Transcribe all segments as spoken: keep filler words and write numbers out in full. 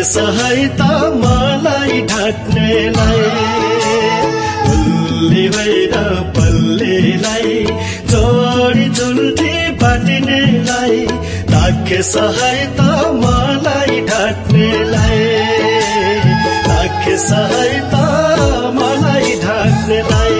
सहायता मलाई ढाक्नेलाई उल्ली भएर पल्लीलाई जोडी जुल्टी बाटिनेलाई राखे सहायता मलाई ढाक्नेलाई राखे सहायता मलाई ढाक्नेलाई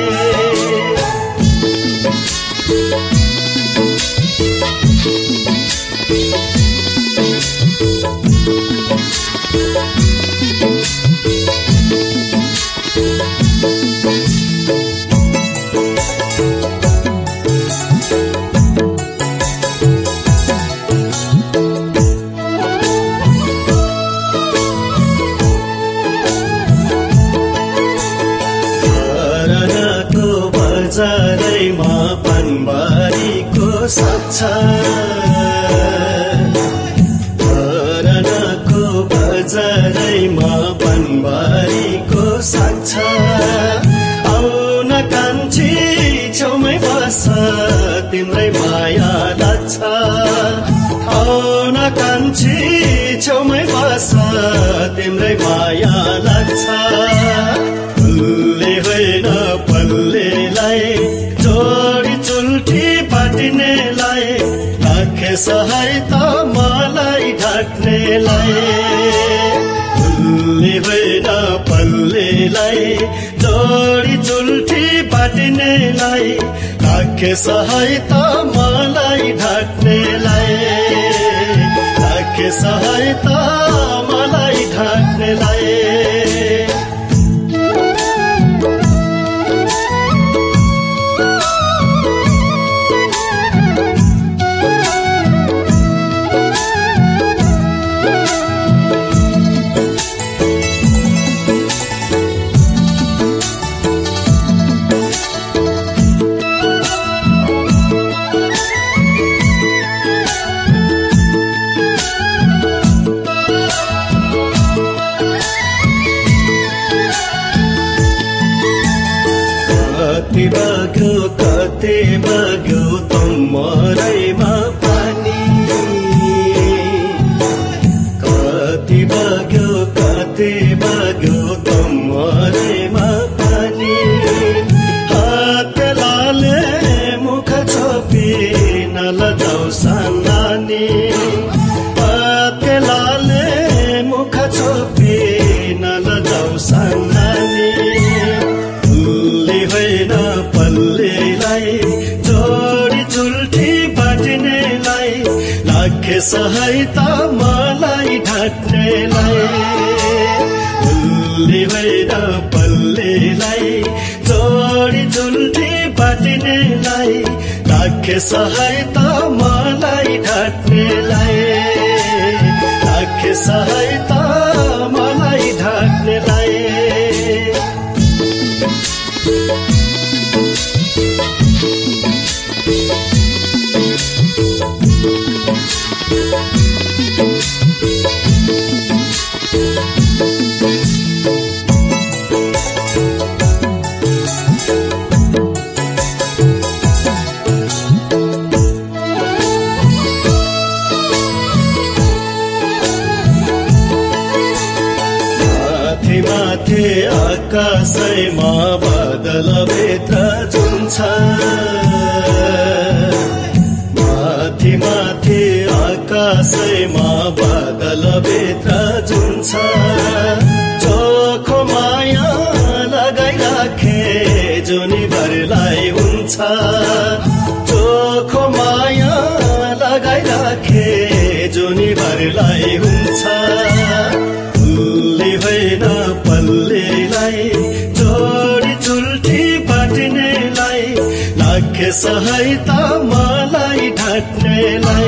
बजारैमा पानबारीको साक्षा धरनाको बजारैमा पानबारीको साक्षा आउन कान्छी छेउमै बस तिम्रै माया लाग्छ आउन कान्छी छेउमै बस तिम्रै माया लाग्छ उल्ले होइन पल्लेलाई जोडी चुल्ठी बाटिनेलाई राखे सहायता मलाई ढाक्नेलाई उल्ले होइन पल्लेलाई जोडी चुल्ठी बाटिनेलाई राखे सहायता मलाई ढाक्नेलाई राखे सहायता मलाई ढाक्नेलाई कति बग्यो कति बग्यो तमरैमा पानी कति बग्यो कति बग्यो तमरैमा पानी हात लाले मुख छोपी नलजाऊ सानानी हात लाले मुख छोपी नलजाऊ सानानी पल्लेलाई जोडी चुल्ठी बाटिनेलाई राखे सहायता मलाई ढाक्नेलाई उल्ली भएर पल्लेलाई जोडी चुल्ठी बाटिनेलाई राखे सहायता मलाई ढाक्नेलाई राखे सहायता मलाई ढाक्नेलाई माथि आकाशैमा बादल भित्र जुन्छ माथि माथि आकाशैमा बादल भित्र जुन्छ चोखो माया लगाइराखे जुनीभरिलाई हुन्छ चोखो माया लगाइराखे जुनीभरिलाई हुन्छ उल्ली भएन पल्लेलाई जोडी चुल्ठी बाटिनेलाई राखे सहायता मलाई ढाक्नेलाई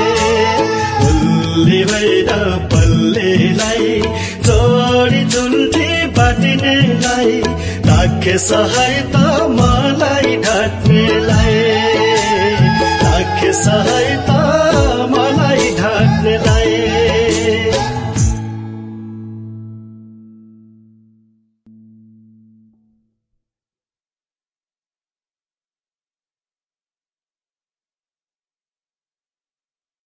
उल्ली भएन पल्लेलाई जोडी चुल्ठी बाटिनेलाई राखे सहायता मलाई ढाक्नेलाई राखे सहायता मलाई ढाक्नेलाई